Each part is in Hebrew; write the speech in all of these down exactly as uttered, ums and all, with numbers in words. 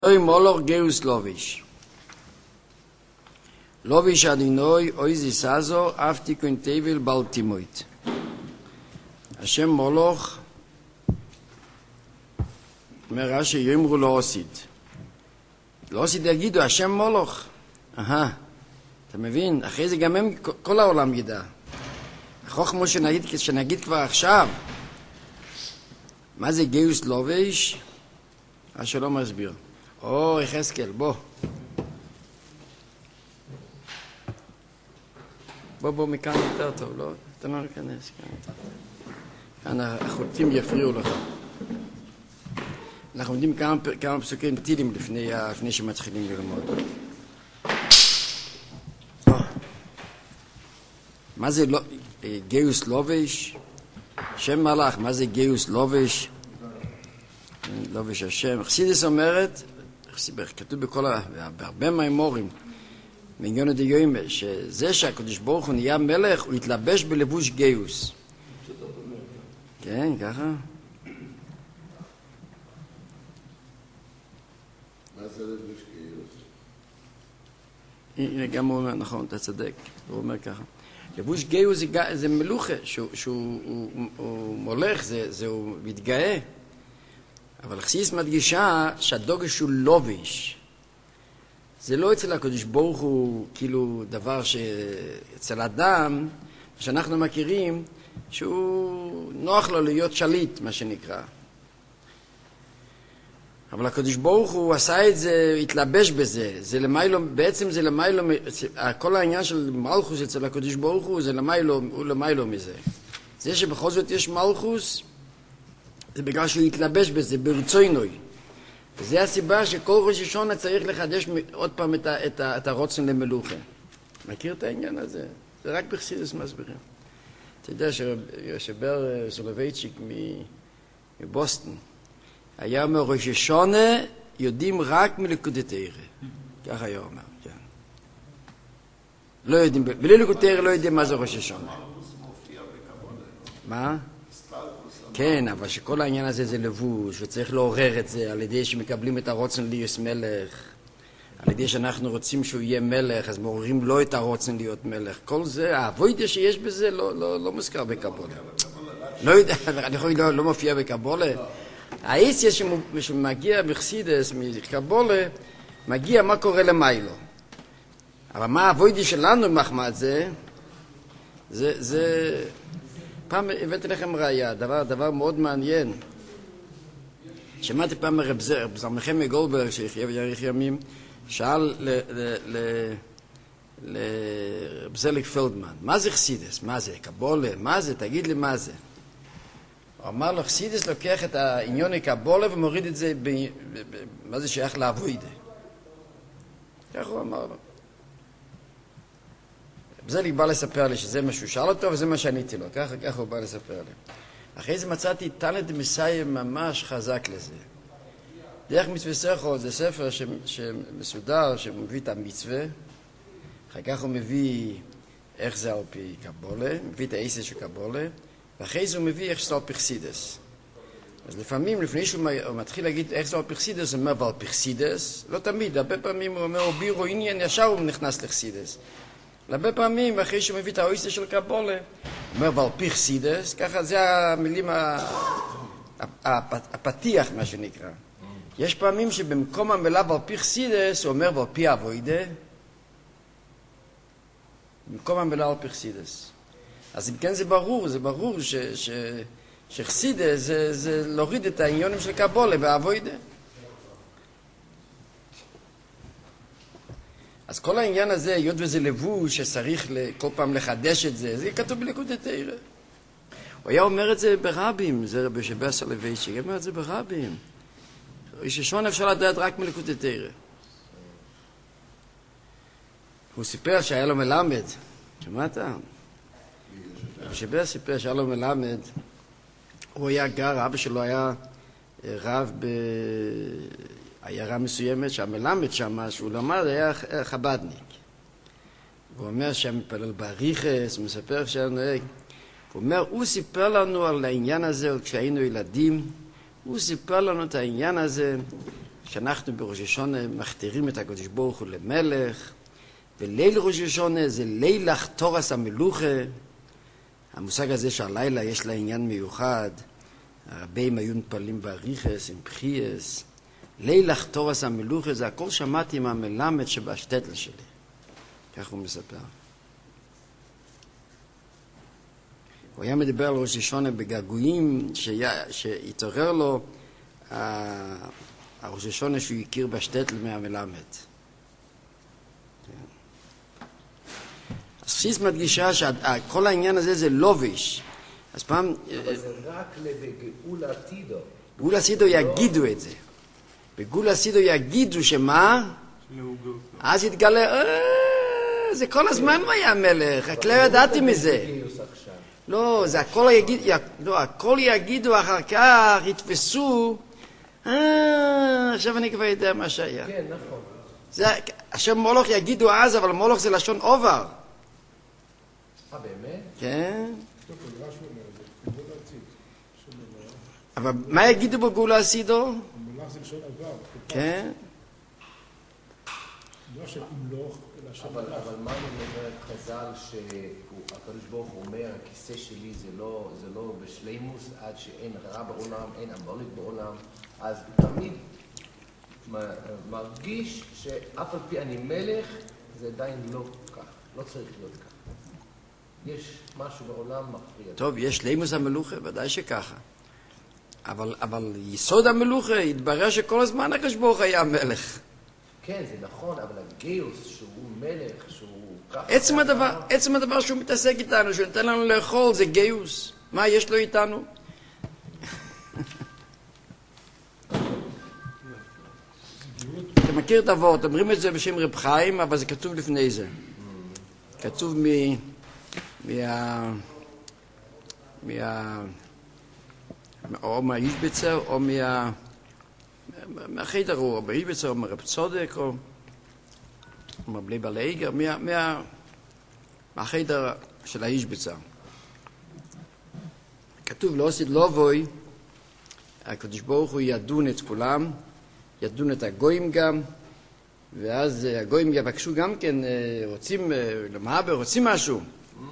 מולוך גאוס לוביש לוביש אדינוי אויזי סזו אף תיקון טייבל בלטימוית השם מולוך אומר רש"י יאמרו לא עוסיד לא עוסיד יגידו השם מולוך אהה אתה מבין? אחרי זה גם הם כל העולם ידע החוכמה שנגיד, שנגיד כבר עכשיו מה זה גאוס לוביש רש"י לא מסביר או, יחזקאל, בוא. בוא, בוא, מכאן יותר טוב, לא? אתה לא להיכנס, כאן. כאן החוטים יפריעו לך. אנחנו יודעים כמה, כמה פסוקים טילים לפני, לפני שמתחילים ללמוד. מה זה לא, גאוס לובש? שם מלאך, מה זה גאוס לובש? לובש השם. חסידס אומרת, כתוב בכל, בהרבה מהאמורים מעניין דיומה שזה שהקדוש ברוך הוא נהיה מלך הוא התלבש בלבוש גאוס. כן, ככה. מה זה לבוש גאוס? הנה גם הוא אומר, נכון, אתה צדק, הוא אומר ככה. לבוש גאוס זה מלוכה שהוא מולך, זה הוא מתגאה. אבל חסידס מדגישה שהדוגש הוא לוביש. זה לא אצל הקדוש ברוך הוא כאילו דבר שאצל אדם, שאנחנו מכירים, שהוא נוח לו להיות שליט, מה שנקרא. אבל הקדוש ברוך הוא עשה את זה, התלבש בזה. זה למיילו, בעצם זה למיילו, כל העניין של מלכוס אצל הקדוש ברוך הוא, זה למיילו, הוא למיילו מזה. זה שבכל זאת יש מלכוס, זה בגלל שהוא יתלבש בזה, ברצוינוי. וזה הסיבה שכל ראש השונה צריך לחדש עוד פעם את, ה, את, ה, את הרוצן למלוכה. מכיר את העניין הזה? זה רק בחסידות מסבירים. אתה יודע שבר סולובייצ'יק מבוסטון, היה אומר ראש השונה יודעים רק מליקוטי תורה. ככה היה אומר, כן. לא יודעים, בלי ליקוטי תורה לא יודעים מה זה ראש השונה. מה? כן, אבל שכל העניין הזה זה לבוש, וצריך לעורר את זה על ידי שמקבלים את הרוצן להיות מלך, על ידי שאנחנו רוצים שהוא יהיה מלך, אז מעוררים לו את הרוצן להיות מלך. כל זה, האבוידיה שיש בזה לא, לא, לא מוזכר בקבולה. לא יודע, אני יכול להגיד, לא, לא מופיע בקבולה. האיסיה שמגיע בחסידס מקבולה, מגיע מה קורה למיילו. אבל מה האבוידיה שלנו מחמד זה, זה, זה... פעם הבאתי לכם ראייה, דבר, דבר מאוד מעניין. שמעתי פעם רב זלמנחם מגולדברג, שיחיה ויאריך ימים, שאל לרב זליג פלדמן, מה זה חסידס? מה זה? קבולה? מה זה? תגיד לי מה זה. הוא אמר לו, חסידס לוקח את העניון הקבולה ומוריד את זה, מה זה שייך לאבוידה. כך הוא אמר לו. זה לי בא לספר לי שזה מה שהוא שאל אותו וזה מה שעניתי לו, ככה ככה הוא בא לספר לי. אחרי זה מצאתי תנת מסיים ממש חזק לזה. דרך מצווה סכו זה ספר ש... שמסודר שמביא את המצווה, אחר כך הוא מביא איך זה על פי קבולה, מביא את האיסה של קבולה, ואחרי זה הוא מביא איך זה על פי חסידס. אז לפעמים לפני שהוא מתחיל להגיד איך זה על פי חסידס, הוא אומר ועל פי חסידס, לא תמיד, הרבה פעמים הוא אומר בירו עניין ישר הוא נכנס לחסידס. הרבה פעמים, אחרי שהוא מביא את האויסטה של קבולה, הוא אומר, ועל פי חסידס, ככה זה המילים, הפתיח, מה שנקרא. יש פעמים שבמקום המילה ועל פי חסידס, הוא אומר, ועל פי אבוידה, במקום המילה ועל פי חסידס. אז אם כן זה ברור, זה ברור שחסידס זה להוריד את העניונים של קבולה באבוידה. אז כל העניין הזה, היות וזה לבוש שצריך כל פעם לחדש את זה, זה כתוב בליקוטי תורה. הוא היה אומר את זה ברבים, זה רבי שבר סולובייצ'יק, הוא אומר את זה ברבים. ראש השונה אפשר לדעת רק מליקוטי תורה. הוא סיפר שהיה לו מלמד, שמעת? רבי שבר סיפר שהיה לו מלמד, הוא היה גר, אבא שלו היה רב ב... עיירה מסוימת שהמלמד שם, שהוא למד, היה חבדניק. הוא אומר שם מתפלל בריחס, הוא מספר שהיה נוהג. הוא אומר, הוא סיפר לנו על העניין הזה כשהיינו ילדים, הוא סיפר לנו את העניין הזה כשאנחנו בראש השונה מכתירים את הקדוש ברוך הוא למלך, וליל ראש השונה זה לילך תורס המלוכה. המושג הזה שהלילה יש לה עניין מיוחד, הרבים היו נפלים בריחס עם בחייס. לילך תורס המלוכה זה הכל שמעתי מהמלמד שבשטטל שלי, כך הוא מספר. הוא היה מדבר על ראש השונה בגעגועים שהתעורר לו הראש השונה שהוא הכיר בשטטל מהמלמד. אז חסיס מדגישה שכל העניין הזה זה לובש. אז פעם... אבל זה רק בגאולה עתידו. בגאולה עתידו יגידו את זה. בגאולה עתידו יגידו שמה? אז יתגלה, זה כל הזמן מה היה המלך, רק לא ידעתי מזה. לא, זה הכל יגיד, לא, הכל יגידו אחר כך, יתפסו, אה, עכשיו אני כבר יודע מה שהיה. כן, נכון. זה, עכשיו מולוך יגידו אז, אבל מולוך זה לשון עובר. אה, באמת? כן. אבל מה יגידו בגאולה עתידו? המונח זה לשון עבר. כן. לא של המלוך, אלא של אבל מה אומר חז"ל שהקדוש ברוך הוא אומר, הכיסא שלי זה לא בשלימוס עד שאין רע בעולם, אין אמבולית בעולם, אז תמיד מרגיש שאף על פי אני מלך, זה עדיין לא כך, לא צריך להיות כך. יש משהו בעולם מפריע. טוב, יש שלימוס המלוכה, ודאי שככה. אבל, אבל יסוד המלוכה התברר שכל הזמן הקדוש ברוך הוא היה מלך. כן, זה נכון, אבל הגאוס שהוא מלך, שהוא ככה... עצם הדבר, עצם הדבר שהוא מתעסק איתנו, שהוא נותן לנו לאכול, זה גאוס. מה יש לו איתנו? אתה מכיר את הוורט, אומרים את זה בשם רב חיים, אבל זה כתוב לפני זה. כתוב מ... מה... מה... או מהאישבצר, או מה... מהחדר, או מהאישבצר, או מרב צודק, או מבלי בלעיגר, מה... מה... מהחדר של האישבצר. כתוב, לא עשית לא בוי, הקדוש ברוך הוא ידון את כולם, ידון את הגויים גם, ואז הגויים יבקשו גם כן, רוצים, למעבר, רוצים משהו.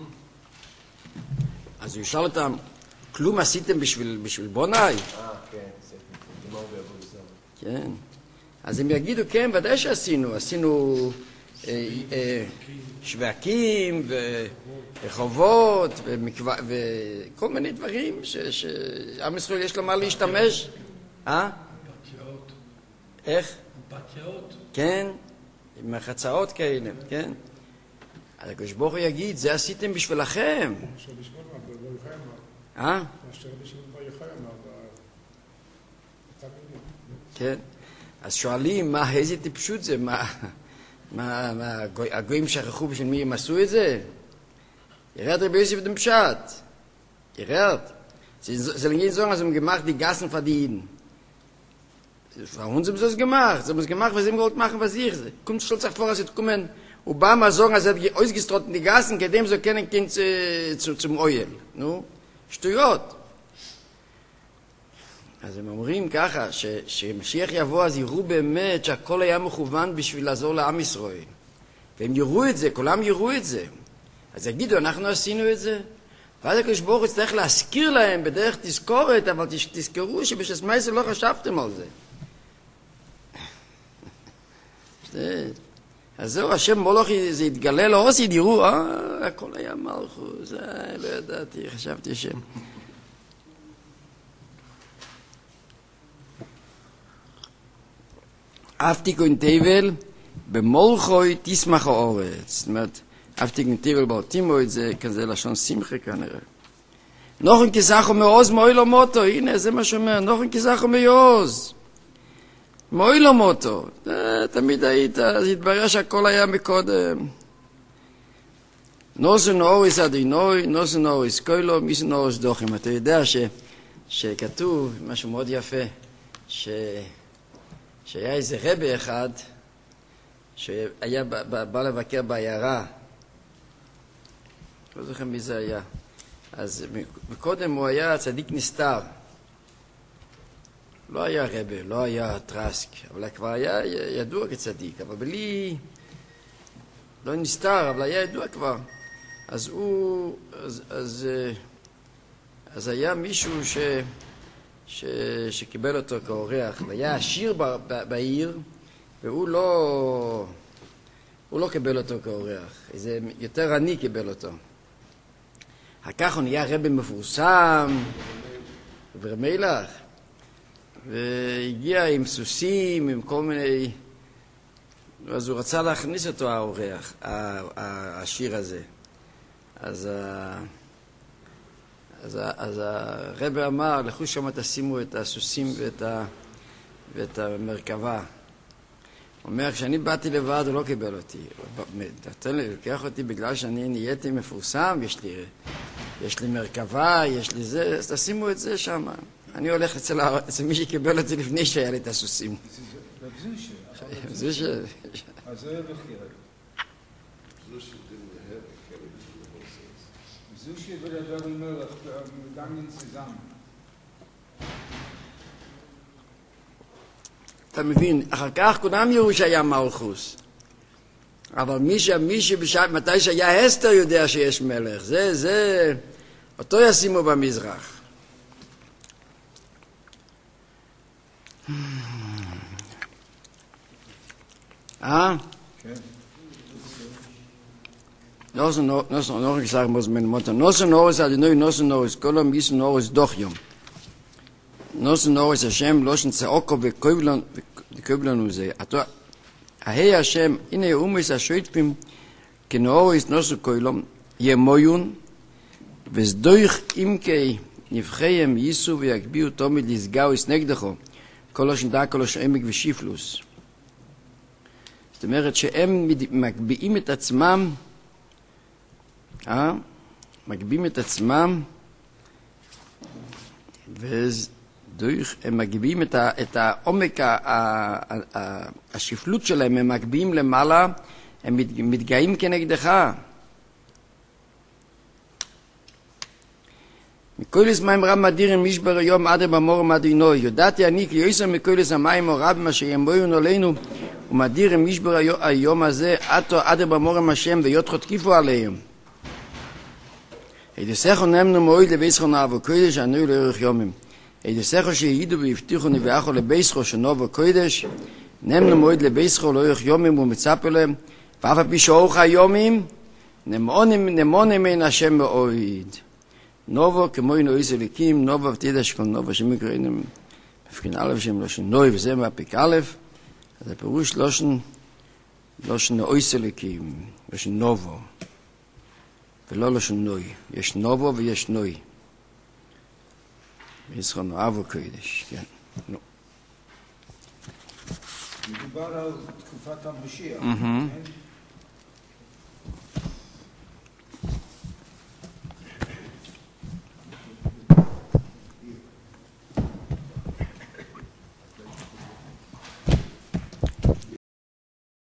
אז הוא ישאל אותם, כלום עשיתם בשביל, בשביל בונאי? אה, כן, זה גמור ויבוא לזה. כן. אז הם יגידו, כן, ודאי שעשינו. עשינו אה, אה, שווקים ורחובות ומקווה, וכל מיני דברים שעם ישראל יש לו מה להשתמש. אה? פתיעות. איך? פתיעות. כן, עם החצאות כאלה, כן. אז הקדוש ברוך הוא יגיד, זה עשיתם בשבילכם. אשר בשמון אמר, בר יוחאי אמר. אה? אשר בשמון בר יוחאי אמר. כן. אז שואלים, מה, איזה טיפשות זה? מה, מה, מה, הגויים שכחו בשביל מי הם עשו את זה? ירד רבי יוסף dem Pshat. ירד. Sie sollen nicht sagen, sie haben gemacht, die Gassen verdienen. Warum haben sie das gemacht? Sie haben es gemacht, weil sie gewollt machen, was ich. Kommt stolz auch vor, als sie kommen, Obama sagen, als er hat ausgestrotten die Gassen, gedem so können gehen zu, zum Oil. Nu, שטויות. אז הם אומרים ככה, שמשיח יבוא, אז יראו באמת שהכל היה מכוון בשביל לעזור לעם ישראל. והם יראו את זה, כולם יראו את זה. אז יגידו, אנחנו עשינו את זה. ואז הקדוש ברוך הוא יצטרך להזכיר להם בדרך תזכורת, אבל תזכרו שבשביל מייסר לא חשבתם על זה. אז זהו, השם מולוך זה יתגלה לאוסיד, יראו, אה, הכל היה מלכות, זה לא ידעתי, חשבתי שם. אף תיקון תבל, במולכוי תשמח האורץ. זאת אומרת, אף תיקון תבל באותימו את זה, כזה לשון שמחה כנראה. נוחן כסחו מעוז מוי לא מוטו, הנה זה מה שאומר, נוחן כסחו מעוז. מוי לא מוטו. תמיד היית, אז התברר שהכל היה מקודם. נוסן אוריס אדינוי, נוסן אוריס קוילו, מיסן אוריס דוחים. אתה יודע ש, שכתוב, משהו מאוד יפה, ש... שהיה איזה רבי אחד שהיה בא, בא לבקר בעיירה, לא זוכר מי זה היה, אז מקודם הוא היה צדיק נסתר, לא היה רבה, לא היה טרסק, אבל כבר היה ידוע כצדיק, אבל בלי, לא נסתר, אבל היה ידוע כבר. אז הוא, אז, אז, אז היה מישהו ש, ש, שקיבל אותו כאורח, והיה עשיר ב, ב, בעיר, והוא לא, הוא לא קיבל אותו כאורח, איזה יותר עני קיבל אותו. אחר כך הוא נהיה רבה מפורסם, ברמילך, והגיע עם סוסים, עם כל מיני, אז הוא רצה להכניס אותו האורח, השיר הזה. אז, אז, אז הרב אמר, לכו שם תשימו את הסוסים ואת, ה, ואת המרכבה. הוא אומר, כשאני באתי לבד הוא לא קיבל אותי. תתן לי, לקח אותי בגלל שאני נהייתי מפורסם, יש לי, יש לי מרכבה, יש לי זה, אז תשימו את זה שם. אני הולך אצל, אצל מי שקיבל אותי לפני שהיה לי את הסוסים. זה ש... אז זה בחירה. Sushi würde der Melech gegangen zusammen. אתה מבין, אחר כך כולם יראו שהיה מלכוס. אבל מי ש... מי שבשעת, מתי שהיה אסתר יודע שיש מלך. זה, זה, אותו ישימו במזרח. אה? כן. Nosen nosen noch gesagt muss mein Mutter nosen nosen also neu nosen nosen kolom is nosen doch jom nosen nosen Hashem loschen ze okko ve koiblan de koiblan uze ato ahei Hashem ine umis a shoitpim keno is nosen koilom ye moyun vez doich imkei nivcheim yisu ve yakbiu tomid lisgau is negdecho kolosh da kolosh emig ve shiflus זאת אומרת שהם מקביעים את עצמם אה? מגבים את עצמם ודויך, הם מגבים את, ה, את העומק, ה, ה, ה, השפלות שלהם, הם מגבים למעלה, הם מת, מתגאים כנגדך. מקוילס מים רב מדירים משבר היום עד במור מדינוי, יודעתי אני כי יויסר מקוילס המים או רב מה שימויון עלינו ומדירים משבר היום הזה עד במור השם ויות חותקיפו עליהם. Hij zegt hem nu mooi de wees gaan naar koedes en nu leer jomim. Hij zegt als je hier bij vtigen en wij gaan de beescho snove koedes. Neem nu mooi de beescho leer jomim om met sapelen. Waar heb je ook jomim? Neem onim neem onim in Hashem ooit. Novo kemoi no iselikim novo vtidas kon novo shmikreinem. Befkin alef shem loshen noi וזה מהפק א', זה פירוש לושן לושן אויסליקים, לושן נובו. ולא לשון נוי. יש נובו ויש נוי. וישכנו אבו קודש, כן. נו. מדובר על תקופת המשיח, כן?